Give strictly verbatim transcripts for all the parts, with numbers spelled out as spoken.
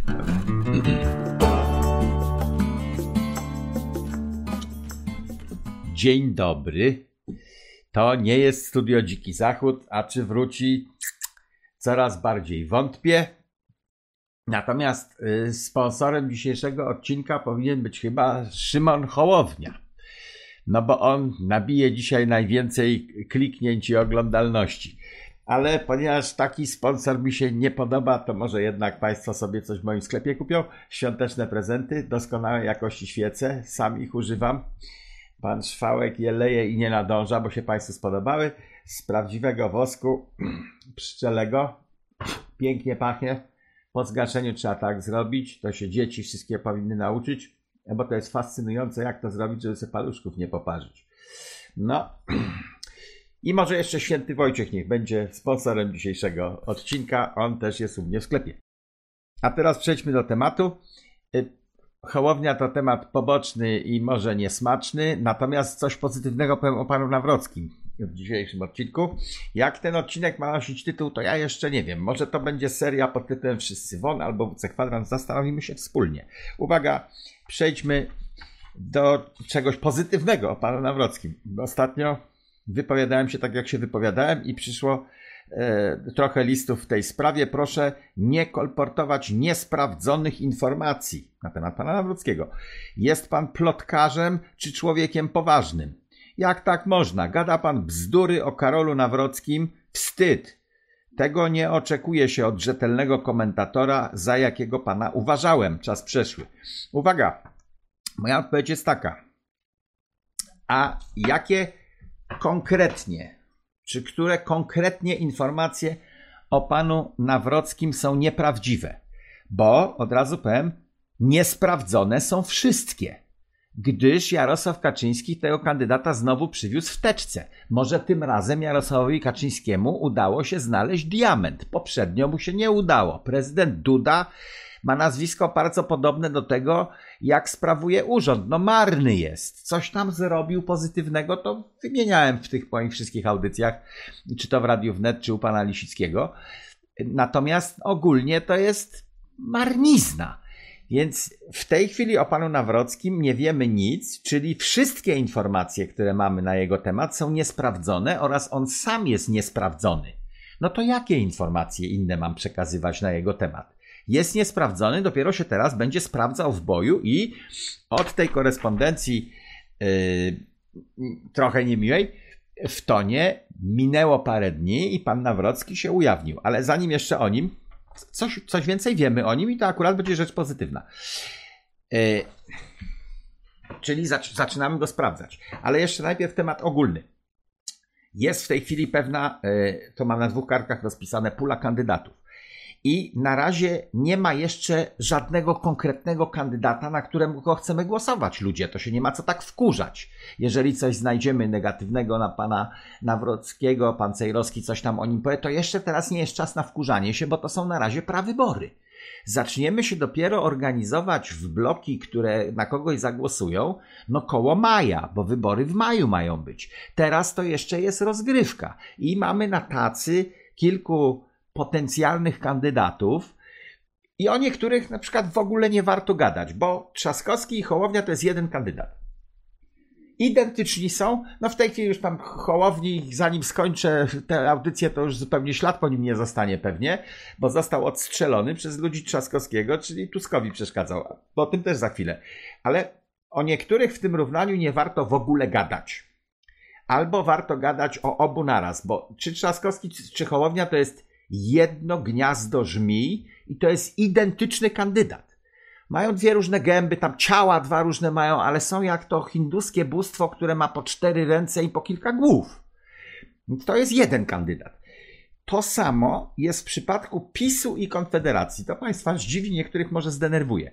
Dzień dobry. To nie jest Studio Dziki Zachód, a czy wróci, coraz bardziej wątpię. Natomiast y, sponsorem dzisiejszego odcinka powinien być chyba Szymon Hołownia. No bo on nabije dzisiaj najwięcej kliknięć i oglądalności. Ale ponieważ taki sponsor mi się nie podoba, to może jednak Państwo sobie coś w moim sklepie kupią. Świąteczne prezenty, doskonałej jakości świece, sam ich używam. Pan Szwałek je leje i nie nadąża, bo się Państwu spodobały. Z prawdziwego wosku pszczelego. Pięknie pachnie. Po zgaszeniu trzeba tak zrobić. To się dzieci wszystkie powinny nauczyć, bo to jest fascynujące, jak to zrobić, żeby sobie paluszków nie poparzyć. No i może jeszcze święty Wojciech niech będzie sponsorem dzisiejszego odcinka. On też jest u mnie w sklepie. A teraz przejdźmy do tematu. Hołownia to temat poboczny i może niesmaczny, natomiast coś pozytywnego powiem o panu Nawrockim w dzisiejszym odcinku. Jak ten odcinek ma nosić tytuł, to ja jeszcze nie wiem. Może to będzie seria pod tytułem Wszyscy won albo W C Kwadrans, zastanowimy się wspólnie. Uwaga, przejdźmy do czegoś pozytywnego o panu Nawrockim. Ostatnio wypowiadałem się tak, jak się wypowiadałem i przyszło e, trochę listów w tej sprawie. Proszę nie kolportować niesprawdzonych informacji na temat pana Nawrockiego. Jest pan plotkarzem czy człowiekiem poważnym? Jak tak można? Gada pan bzdury o Karolu Nawrockim? Wstyd! Tego nie oczekuje się od rzetelnego komentatora, za jakiego pana uważałem. Czas przeszły. Uwaga! Moja odpowiedź jest taka. A jakie konkretnie, czy które konkretnie informacje o panu Nawrockim są nieprawdziwe? Bo, od razu powiem, niesprawdzone są wszystkie. Gdyż Jarosław Kaczyński tego kandydata znowu przywiózł w teczce. Może tym razem Jarosławowi Kaczyńskiemu udało się znaleźć diament. Poprzednio mu się nie udało. Prezydent Duda ma nazwisko bardzo podobne do tego, jak sprawuje urząd. No marny jest. Coś tam zrobił pozytywnego, to wymieniałem w tych moich wszystkich audycjach, czy to w Radiu Wnet, czy u pana Lisickiego. Natomiast ogólnie to jest marnizna. Więc w tej chwili o panu Nawrockim nie wiemy nic, czyli wszystkie informacje, które mamy na jego temat, są niesprawdzone oraz on sam jest niesprawdzony. No to jakie informacje inne mam przekazywać na jego temat? Jest niesprawdzony, dopiero się teraz będzie sprawdzał w boju i od tej korespondencji yy, trochę niemiłej w tonie minęło parę dni i pan Nawrocki się ujawnił. Ale zanim jeszcze o nim, coś, coś więcej wiemy o nim i to akurat będzie rzecz pozytywna. Yy, czyli zac- zaczynamy go sprawdzać. Ale jeszcze najpierw temat ogólny. Jest w tej chwili pewna, yy, to mam na dwóch kartkach rozpisane, pula kandydatów. I na razie nie ma jeszcze żadnego konkretnego kandydata, na którego chcemy głosować, ludzie. To się nie ma co tak wkurzać. Jeżeli coś znajdziemy negatywnego na pana Nawrockiego, pan Cejrowski coś tam o nim powie, to jeszcze teraz nie jest czas na wkurzanie się, bo to są na razie prawybory. Zaczniemy się dopiero organizować w bloki, które na kogoś zagłosują, no koło maja, bo wybory w maju mają być. Teraz to jeszcze jest rozgrywka i mamy na tacy kilku potencjalnych kandydatów i o niektórych na przykład w ogóle nie warto gadać, bo Trzaskowski i Hołownia to jest jeden kandydat. Identyczni są, no w tej chwili już pan Hołowni, zanim skończę tę audycję, to już zupełnie ślad po nim nie zostanie pewnie, bo został odstrzelony przez ludzi Trzaskowskiego, czyli Tuskowi przeszkadzał, bo o tym też za chwilę. Ale o niektórych w tym równaniu nie warto w ogóle gadać. Albo warto gadać o obu naraz, bo czy Trzaskowski, czy Hołownia to jest jedno gniazdo żmij i to jest identyczny kandydat. Mają dwie różne gęby, tam ciała dwa różne mają, ale są jak to hinduskie bóstwo, które ma po cztery ręce i po kilka głów. To jest jeden kandydat. To samo jest w przypadku PiSu i Konfederacji. To państwa zdziwi, niektórych może zdenerwuje.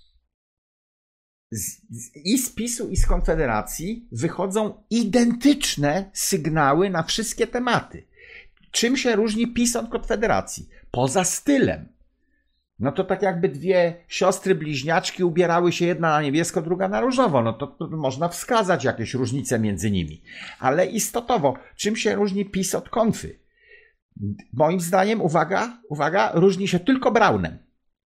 Z, z, I z PiSu i z Konfederacji wychodzą identyczne sygnały na wszystkie tematy. Czym się różni PiS od Konfederacji? Poza stylem. No to tak jakby dwie siostry bliźniaczki ubierały się jedna na niebiesko, druga na różowo. No to, to można wskazać jakieś różnice między nimi. Ale istotowo, czym się różni PiS od Konfy? Moim zdaniem, uwaga, uwaga, różni się tylko Braunem.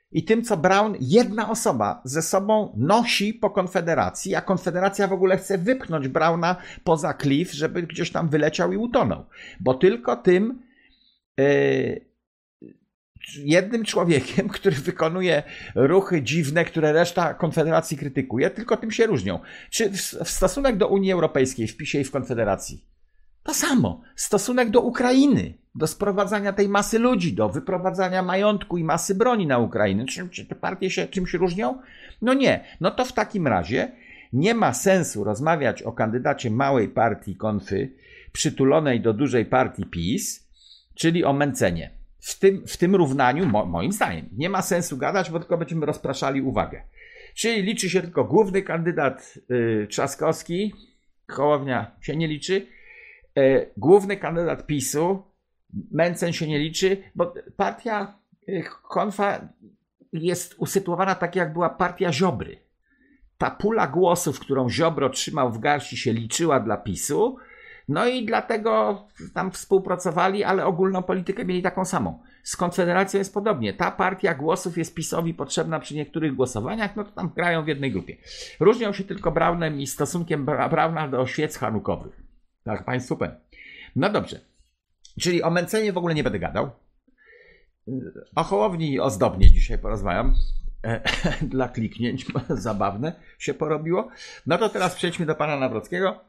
i tym, co Braun, jedna osoba ze sobą nosi po Konfederacji, a Konfederacja w ogóle chce wypchnąć Brauna poza klif, żeby gdzieś tam wyleciał i utonął. Bo tylko tym yy, jednym człowiekiem, który wykonuje ruchy dziwne, które reszta Konfederacji krytykuje, tylko tym się różnią. Czy w, w stosunek do Unii Europejskiej w PiSie i w Konfederacji? To samo. Stosunek do Ukrainy, do sprowadzania tej masy ludzi, do wyprowadzania majątku i masy broni na Ukrainę. Czy, czy te partie się czymś różnią? No nie. No to w takim razie nie ma sensu rozmawiać o kandydacie małej partii Konfy przytulonej do dużej partii PiS, czyli o Mentzenie. W tym, w tym równaniu, mo, moim zdaniem, nie ma sensu gadać, bo tylko będziemy rozpraszali uwagę. Czyli liczy się tylko główny kandydat yy, Trzaskowski, Hołownia się nie liczy, yy, główny kandydat PiSu, Mentzen się nie liczy, bo partia yy, Konfa jest usytuowana tak, jak była partia Ziobry. Ta pula głosów, którą Ziobro trzymał w garści, się liczyła dla PiSu, no i dlatego tam współpracowali, ale ogólną politykę mieli taką samą. Z Konfederacją jest podobnie. Ta partia głosów jest PiSowi potrzebna przy niektórych głosowaniach, no to tam grają w jednej grupie. Różnią się tylko Braunem i stosunkiem Brauna do świec hanukowych. Tak, państwu powiem. No dobrze. Czyli o Mentzenie w ogóle nie będę gadał. O Hołowni ozdobnie dzisiaj porozmawiam. Dla kliknięć, zabawne się porobiło. No to teraz przejdźmy do pana Nawrockiego.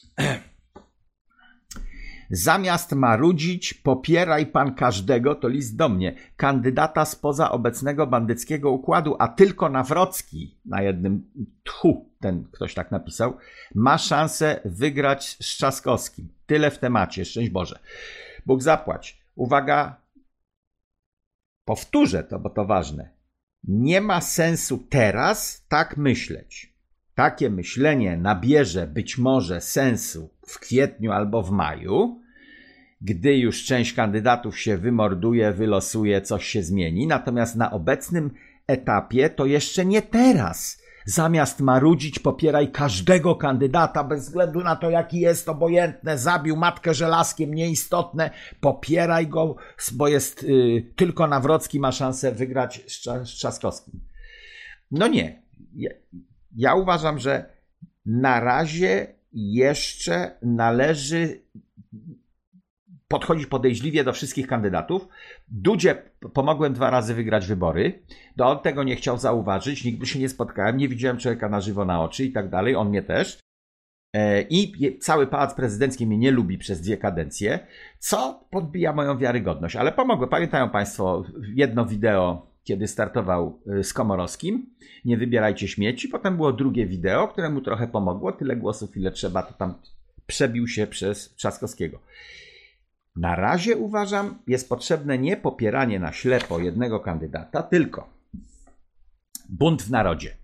Zamiast marudzić, popieraj pan każdego, to list do mnie, kandydata spoza obecnego bandyckiego układu, a tylko Nawrocki, na jednym tchu, ten ktoś tak napisał, ma szansę wygrać z Trzaskowskim. Tyle w temacie, szczęść Boże. Bóg zapłać. Uwaga, powtórzę to, bo to ważne. Nie ma sensu teraz tak myśleć. Takie myślenie nabierze być może sensu w kwietniu albo w maju, gdy już część kandydatów się wymorduje, wylosuje, coś się zmieni. Natomiast na obecnym etapie to jeszcze nie teraz. Zamiast marudzić, popieraj każdego kandydata, bez względu na to, jaki jest, obojętne, zabił matkę żelazkiem, nieistotne, popieraj go, bo jest y, tylko Nawrocki ma szansę wygrać z, z Trzaskowskim. No nie. Ja, ja uważam, że na razie jeszcze należy podchodzić podejrzliwie do wszystkich kandydatów. Dudzie pomogłem dwa razy wygrać wybory. To on tego nie chciał zauważyć, nigdy się nie spotkałem, nie widziałem człowieka na żywo na oczy i tak dalej, on mnie też. I cały pałac prezydencki mnie nie lubi przez dwie kadencje, co podbija moją wiarygodność. Ale pomogłem. Pamiętają państwo jedno wideo, kiedy startował z Komorowskim, nie wybierajcie śmieci. Potem było drugie wideo, które mu trochę pomogło. Tyle głosów, ile trzeba, to tam przebił się przez Trzaskowskiego. Na razie uważam, jest potrzebne nie popieranie na ślepo jednego kandydata, tylko bunt w narodzie.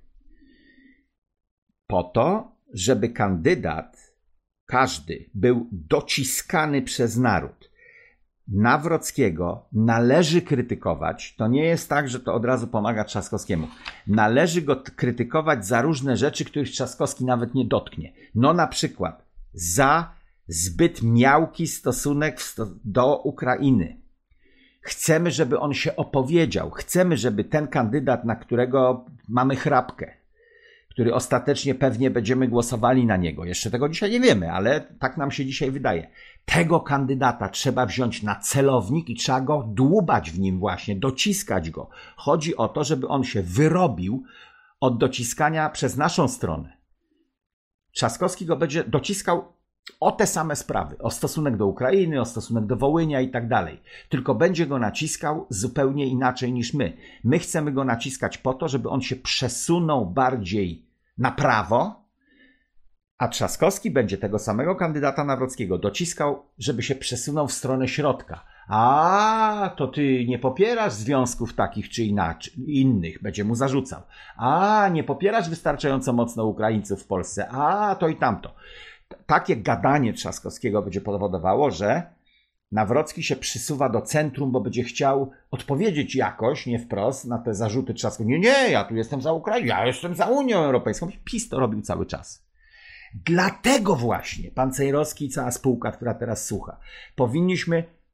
Po to, żeby kandydat, każdy, był dociskany przez naród. Nawrockiego należy krytykować. To nie jest tak, że to od razu pomaga Trzaskowskiemu. Należy go krytykować za różne rzeczy, których Trzaskowski nawet nie dotknie. No na przykład za zbyt miałki stosunek do Ukrainy. Chcemy, żeby on się opowiedział. Chcemy, żeby ten kandydat, na którego mamy chrapkę, który ostatecznie pewnie będziemy głosowali na niego. Jeszcze tego dzisiaj nie wiemy, ale tak nam się dzisiaj wydaje. Tego kandydata trzeba wziąć na celownik i trzeba go dłubać w nim właśnie, dociskać go. Chodzi o to, żeby on się wyrobił od dociskania przez naszą stronę. Trzaskowski go będzie dociskał o te same sprawy, o stosunek do Ukrainy, o stosunek do Wołynia i tak dalej. Tylko będzie go naciskał zupełnie inaczej niż my. My chcemy go naciskać po to, żeby on się przesunął bardziej na prawo, a Trzaskowski będzie tego samego kandydata Nawrockiego dociskał, żeby się przesunął w stronę środka. A, to ty nie popierasz związków takich czy inaczej, innych, będzie mu zarzucał. A, nie popierasz wystarczająco mocno Ukraińców w Polsce. A, to i tamto. Takie gadanie Trzaskowskiego będzie powodowało, że Nawrocki się przysuwa do centrum, bo będzie chciał odpowiedzieć jakoś, nie wprost, na te zarzuty Trzaskowskiego. Nie, nie, ja tu jestem za Ukrainą, ja jestem za Unią Europejską. PiS to robił cały czas. Dlatego właśnie pan Cejrowski i cała spółka, która teraz słucha, powinniśmy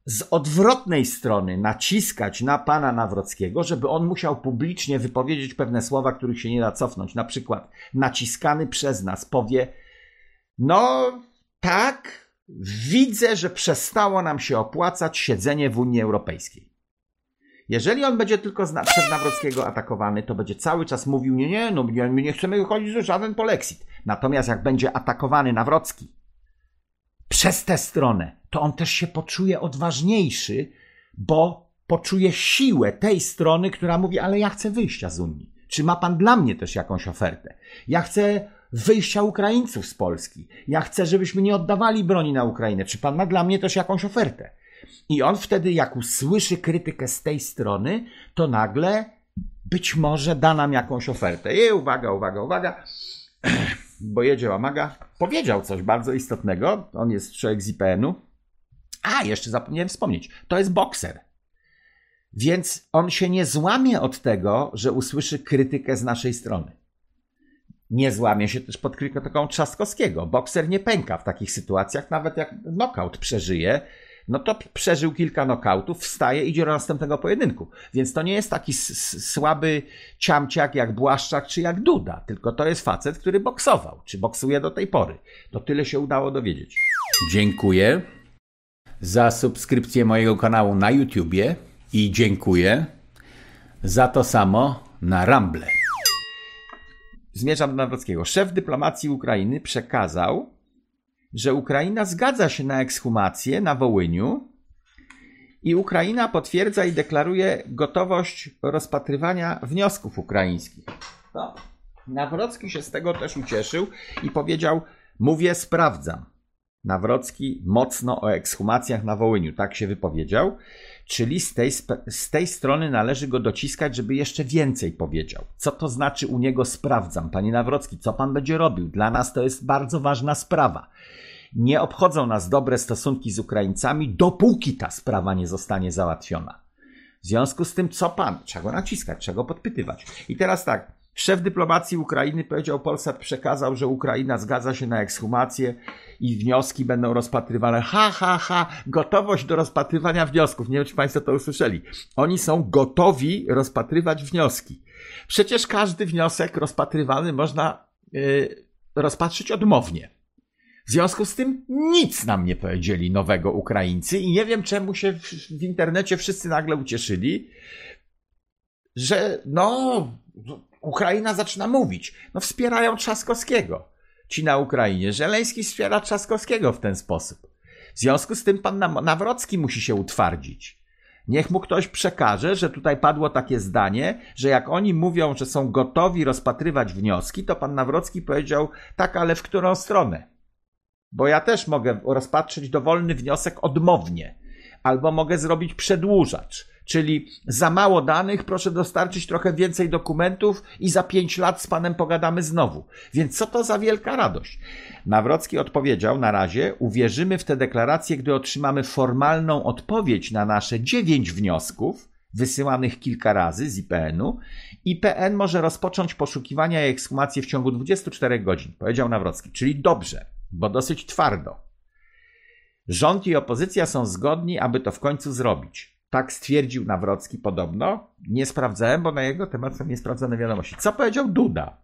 z odwrotnej strony naciskać na pana Nawrockiego, żeby on musiał publicznie wypowiedzieć pewne słowa, których się nie da cofnąć. Na przykład naciskany przez nas powie: no tak, widzę, że przestało nam się opłacać siedzenie w Unii Europejskiej. Jeżeli on będzie tylko przez Nawrockiego atakowany, to będzie cały czas mówił: nie, nie, no my nie chcemy wychodzić z żaden polexit. Natomiast jak będzie atakowany Nawrocki przez tę stronę, to on też się poczuje odważniejszy, bo poczuje siłę tej strony, która mówi: ale ja chcę wyjścia z Unii. Czy ma pan dla mnie też jakąś ofertę? Ja chcę wyjścia Ukraińców z Polski. Ja chcę, żebyśmy nie oddawali broni na Ukrainę. Czy pan ma dla mnie też jakąś ofertę? I on wtedy, jak usłyszy krytykę z tej strony, to nagle być może da nam jakąś ofertę. I uwaga, uwaga, uwaga, bo jedzie Łamaga, powiedział coś bardzo istotnego. On jest człowiek z I P N-u. A, jeszcze zapomniałem wspomnieć, to jest bokser. Więc on się nie złamie od tego, że usłyszy krytykę z naszej strony. Nie złamie się też pod krytyką Trzaskowskiego. Bokser nie pęka w takich sytuacjach, nawet jak knockout przeżyje, no to przeżył kilka knockoutów, wstaje i idzie do następnego pojedynku. Więc to nie jest taki słaby ciamciak jak Błaszczak czy jak Duda, tylko to jest facet, który boksował, czy boksuje do tej pory. To tyle się udało dowiedzieć. Dziękuję za subskrypcję mojego kanału na YouTubie i dziękuję za to samo na Rumble. Zmierzam do Nawrockiego. Szef dyplomacji Ukrainy przekazał, że Ukraina zgadza się na ekshumację na Wołyniu i Ukraina potwierdza i deklaruje gotowość rozpatrywania wniosków ukraińskich. No, Nawrocki się z tego też ucieszył i powiedział: mówię, sprawdzam. Nawrocki mocno o ekshumacjach na Wołyniu, tak się wypowiedział, czyli z tej, z tej strony należy go dociskać, żeby jeszcze więcej powiedział. Co to znaczy u niego sprawdzam? Panie Nawrocki, co pan będzie robił? Dla nas to jest bardzo ważna sprawa. Nie obchodzą nas dobre stosunki z Ukraińcami, dopóki ta sprawa nie zostanie załatwiona. W związku z tym, co pan? Trzeba go naciskać, trzeba go podpytywać. I teraz tak, szef dyplomacji Ukrainy powiedział, Polsat przekazał, że Ukraina zgadza się na ekshumację i wnioski będą rozpatrywane. Ha, ha, ha, gotowość do rozpatrywania wniosków. Nie wiem, czy państwo to usłyszeli. Oni są gotowi rozpatrywać wnioski. Przecież każdy wniosek rozpatrywany można yy, rozpatrzyć odmownie. W związku z tym nic nam nie powiedzieli nowego Ukraińcy i nie wiem, czemu się w, w internecie wszyscy nagle ucieszyli, że no, Ukraina zaczyna mówić. No wspierają Trzaskowskiego ci na Ukrainie. Żeleński wspiera Trzaskowskiego w ten sposób. W związku z tym pan Nawrocki musi się utwardzić. Niech mu ktoś przekaże, że tutaj padło takie zdanie, że jak oni mówią, że są gotowi rozpatrywać wnioski, to pan Nawrocki powiedział: tak, ale w którą stronę? Bo ja też mogę rozpatrzyć dowolny wniosek odmownie, albo mogę zrobić przedłużacz, czyli za mało danych, proszę dostarczyć trochę więcej dokumentów i za pięć lat z panem pogadamy znowu. Więc co to za wielka radość? Nawrocki odpowiedział na razie: uwierzymy w tę deklarację, gdy otrzymamy formalną odpowiedź na nasze dziewięć wniosków, wysyłanych kilka razy z I P N-u. I P N może rozpocząć poszukiwania i ekshumację w ciągu dwudziestu czterech godzin, powiedział Nawrocki, czyli dobrze, bo dosyć twardo. Rząd i opozycja są zgodni, aby to w końcu zrobić. Tak stwierdził Nawrocki podobno. Nie sprawdzałem, bo na jego temat są niesprawdzone wiadomości. Co powiedział Duda?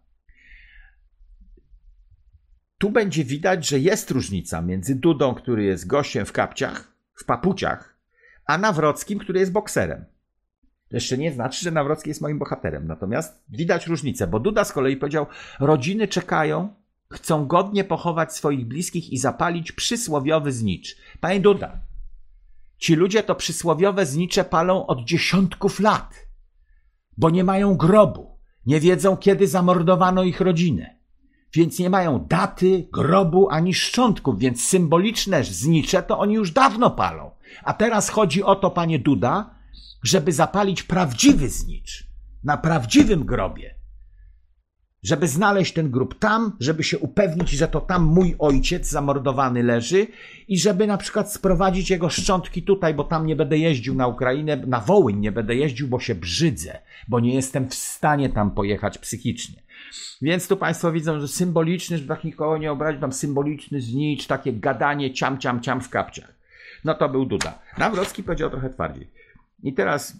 Tu będzie widać, że jest różnica między Dudą, który jest gościem w kapciach, w papuciach, a Nawrockim, który jest bokserem. To jeszcze nie znaczy, że Nawrocki jest moim bohaterem. Natomiast widać różnicę, bo Duda z kolei powiedział: rodziny czekają, chcą godnie pochować swoich bliskich i zapalić przysłowiowy znicz. Panie Duda, ci ludzie to przysłowiowe znicze palą od dziesiątków lat, bo nie mają grobu, nie wiedzą, kiedy zamordowano ich rodzinę, więc nie mają daty, grobu ani szczątków, więc symboliczne znicze to oni już dawno palą. A teraz chodzi o to, panie Duda, żeby zapalić prawdziwy znicz na prawdziwym grobie, żeby znaleźć ten grób tam, żeby się upewnić, że to tam mój ojciec zamordowany leży i żeby na przykład sprowadzić jego szczątki tutaj, bo tam nie będę jeździł na Ukrainę, na Wołyń nie będę jeździł, bo się brzydzę, bo nie jestem w stanie tam pojechać psychicznie. Więc tu państwo widzą, że symboliczny, żeby tak nikogo nie obrazić, tam symboliczny znicz, takie gadanie ciam, ciam, ciam w kapciach. No to był Duda. Nawrocki powiedział trochę twardziej. I teraz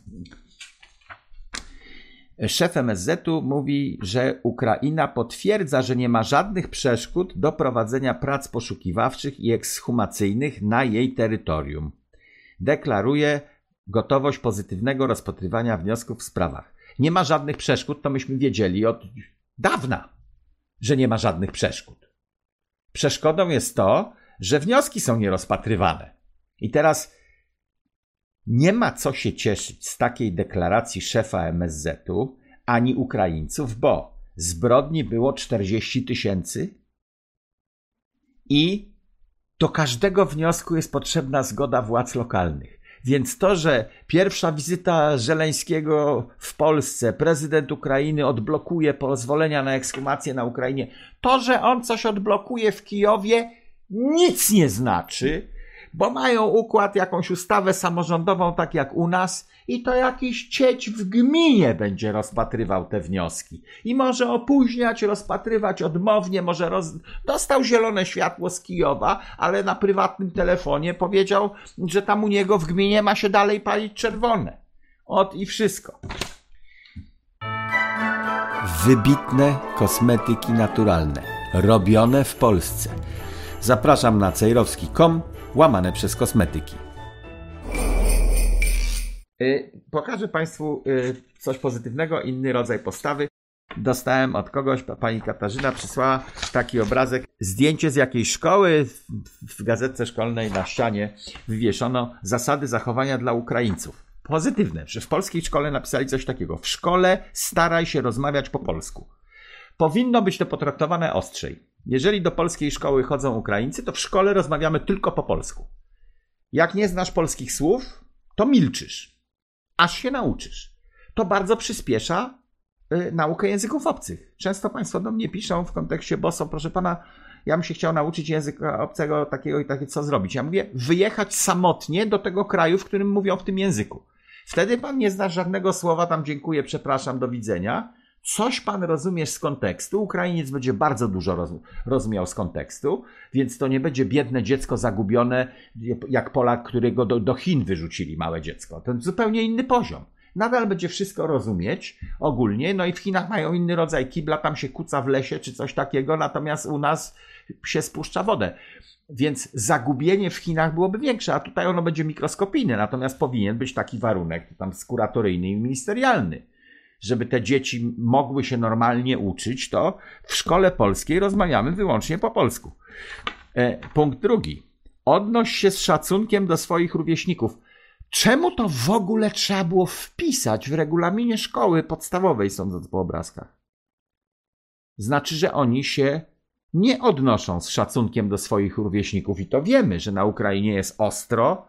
szef M S Z-u mówi, że Ukraina potwierdza, że nie ma żadnych przeszkód do prowadzenia prac poszukiwawczych i ekshumacyjnych na jej terytorium. Deklaruje gotowość pozytywnego rozpatrywania wniosków w sprawach. Nie ma żadnych przeszkód, to myśmy wiedzieli od dawna, że nie ma żadnych przeszkód. Przeszkodą jest to, że wnioski są nierozpatrywane. I teraz nie ma co się cieszyć z takiej deklaracji szefa M S Z-u ani Ukraińców, bo zbrodni było czterdzieści tysięcy i do każdego wniosku jest potrzebna zgoda władz lokalnych. Więc to, że pierwsza wizyta Żeleńskiego w Polsce, prezydent Ukrainy odblokuje pozwolenia na ekshumację na Ukrainie, to, że on coś odblokuje w Kijowie, nic nie znaczy, bo mają układ, jakąś ustawę samorządową, tak jak u nas, i to jakiś cieć w gminie będzie rozpatrywał te wnioski. I może opóźniać, rozpatrywać odmownie, może roz... dostał zielone światło z Kijowa, ale na prywatnym telefonie powiedział, że tam u niego w gminie ma się dalej palić czerwone. Ot i wszystko. Wybitne kosmetyki naturalne, robione w Polsce. Zapraszam na cejrowski kropka com, łamane przez kosmetyki. Yy, pokażę Państwu yy, coś pozytywnego, inny rodzaj postawy. Dostałem od kogoś, pani Katarzyna przysłała taki obrazek, zdjęcie z jakiejś szkoły. W, w gazetce szkolnej na ścianie wywieszono zasady zachowania dla Ukraińców. Pozytywne, że w polskiej szkole napisali coś takiego. W szkole staraj się rozmawiać po polsku. Powinno być to potraktowane ostrzej. Jeżeli do polskiej szkoły chodzą Ukraińcy, to w szkole rozmawiamy tylko po polsku. Jak nie znasz polskich słów, to milczysz, aż się nauczysz. To bardzo przyspiesza y, naukę języków obcych. Często Państwo do mnie piszą w kontekście B O S-u, proszę Pana, ja bym się chciał nauczyć języka obcego takiego i takiego, co zrobić. Ja mówię, wyjechać samotnie do tego kraju, w którym mówią w tym języku. Wtedy Pan nie zna żadnego słowa, tam dziękuję, przepraszam, do widzenia. Coś Pan rozumiesz z kontekstu, Ukrainiec będzie bardzo dużo roz, rozumiał z kontekstu, więc to nie będzie biedne dziecko zagubione, jak Polak, którego do, do Chin wyrzucili małe dziecko. To zupełnie inny poziom. Nadal będzie wszystko rozumieć ogólnie, no i w Chinach mają inny rodzaj kibla, tam się kuca w lesie czy coś takiego, natomiast u nas się spuszcza wodę. Więc zagubienie w Chinach byłoby większe, a tutaj ono będzie mikroskopijne, natomiast powinien być taki warunek tam kuratoryjny i ministerialny. Żeby te dzieci mogły się normalnie uczyć, to w szkole polskiej rozmawiamy wyłącznie po polsku. E, punkt drugi. Odnoś się z szacunkiem do swoich rówieśników. Czemu to w ogóle trzeba było wpisać w regulaminie szkoły podstawowej, sądząc po obrazkach? Znaczy, że oni się nie odnoszą z szacunkiem do swoich rówieśników. I to wiemy, że na Ukrainie jest ostro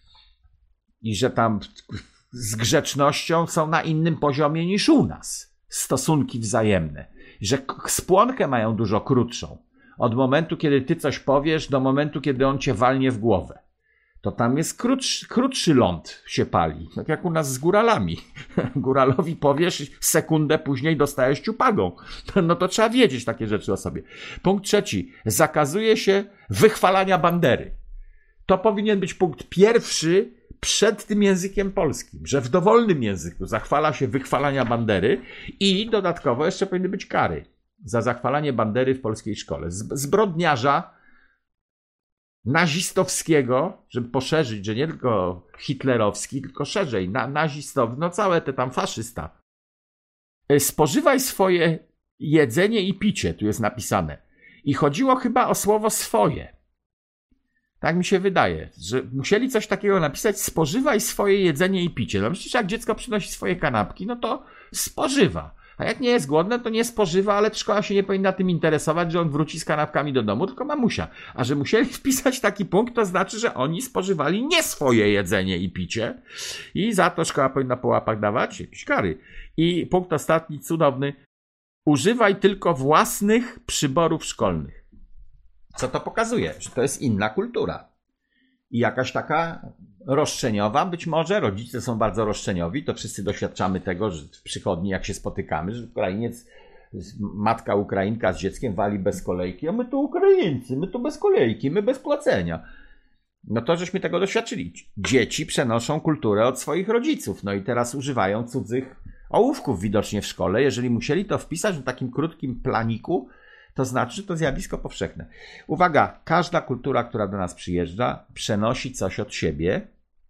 i że tam z grzecznością są na innym poziomie niż u nas. Stosunki wzajemne. Że spłonkę mają dużo krótszą. Od momentu, kiedy ty coś powiesz, do momentu, kiedy on cię walnie w głowę. To tam jest krótszy, krótszy ląd się pali. Tak jak u nas z góralami. Góralowi powiesz, sekundę później dostajesz ciupagą. No to trzeba wiedzieć takie rzeczy o sobie. Punkt trzeci. Zakazuje się wychwalania bandery. To powinien być punkt pierwszy przed tym językiem polskim, że w dowolnym języku zachwala się wychwalania bandery i dodatkowo jeszcze powinny być kary za zachwalanie bandery w polskiej szkole. Zbrodniarza nazistowskiego, żeby poszerzyć, że nie tylko hitlerowski, tylko szerzej, na, nazistowski, no całe te tam faszysta. Spożywaj swoje jedzenie i picie, tu jest napisane. I chodziło chyba o słowo swoje. Tak mi się wydaje, że musieli coś takiego napisać, spożywaj swoje jedzenie i picie. No przecież jak dziecko przynosi swoje kanapki, no to spożywa. A jak nie jest głodne, to nie spożywa, ale szkoła się nie powinna tym interesować, że on wróci z kanapkami do domu, tylko mamusia. A że musieli wpisać taki punkt, to znaczy, że oni spożywali nie swoje jedzenie i picie i za to szkoła powinna po łapach dawać jakieś kary. I punkt ostatni, cudowny. Używaj tylko własnych przyborów szkolnych. Co to pokazuje? Że to jest inna kultura. I jakaś taka roszczeniowa być może. Rodzice są bardzo roszczeniowi. To wszyscy doświadczamy tego, że w przychodni jak się spotykamy, że Ukrainiec, matka Ukrainka z dzieckiem wali bez kolejki, a my tu Ukraińcy, my tu bez kolejki, my bez płacenia. No to żeśmy tego doświadczyli. Dzieci przenoszą kulturę od swoich rodziców, no i teraz używają cudzych ołówków widocznie w szkole. Jeżeli musieli to wpisać w takim krótkim planiku, to znaczy, że to zjawisko powszechne. Uwaga, każda kultura, która do nas przyjeżdża, przenosi coś od siebie,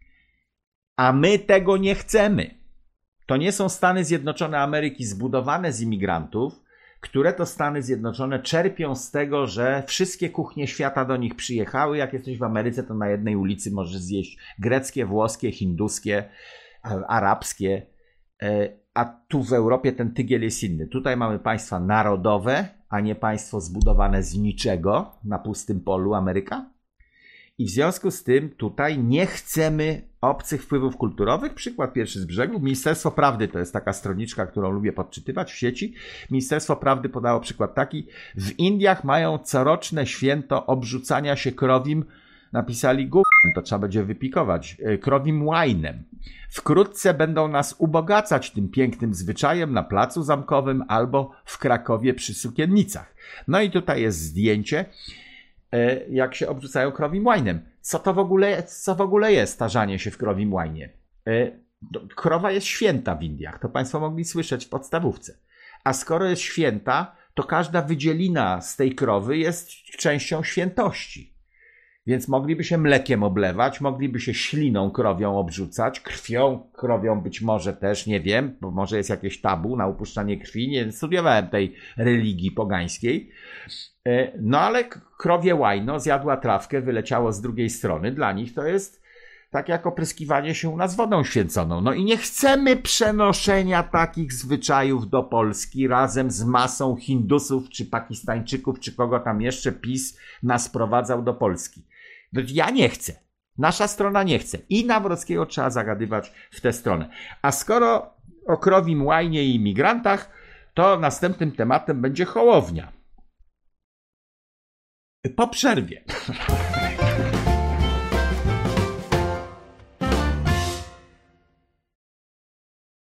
a my tego nie chcemy. To nie są Stany Zjednoczone Ameryki zbudowane z imigrantów, które to Stany Zjednoczone czerpią z tego, że wszystkie kuchnie świata do nich przyjechały. Jak jesteś w Ameryce, to na jednej ulicy możesz zjeść greckie, włoskie, hinduskie, arabskie, a tu w Europie ten tygiel jest inny. Tutaj mamy państwa narodowe, a nie państwo zbudowane z niczego na pustym polu Ameryka. I w związku z tym tutaj nie chcemy obcych wpływów kulturowych. Przykład pierwszy z brzegu. Ministerstwo Prawdy to jest taka stroniczka, którą lubię podczytywać w sieci. Ministerstwo Prawdy podało przykład taki. W Indiach mają coroczne święto obrzucania się krowim. Napisali gównem, to trzeba będzie wypikować. Krowim łajnem. Wkrótce będą nas ubogacać tym pięknym zwyczajem na placu zamkowym albo w Krakowie przy sukiennicach. No i tutaj jest zdjęcie, jak się obrzucają krowim łajnem. Co to w ogóle, co w ogóle jest tarzanie się w krowim łajnie? Krowa jest święta w Indiach, to Państwo mogli słyszeć w podstawówce. A skoro jest święta, to każda wydzielina z tej krowy jest częścią świętości. Więc mogliby się mlekiem oblewać, mogliby się śliną krowią obrzucać, krwią krowią być może też, nie wiem, bo może jest jakieś tabu na upuszczanie krwi, nie studiowałem tej religii pogańskiej. No ale krowie łajno zjadła trawkę, wyleciało z drugiej strony, dla nich to jest tak jak opryskiwanie się u nas wodą święconą. No i nie chcemy przenoszenia takich zwyczajów do Polski razem z masą Hindusów, czy Pakistańczyków, czy kogo tam jeszcze PiS nas sprowadzał do Polski. Ja nie chcę. Nasza strona nie chce. I Nawrockiego trzeba zagadywać w tę stronę. A skoro o krowim łajnie i imigrantach, to następnym tematem będzie Hołownia. Po przerwie.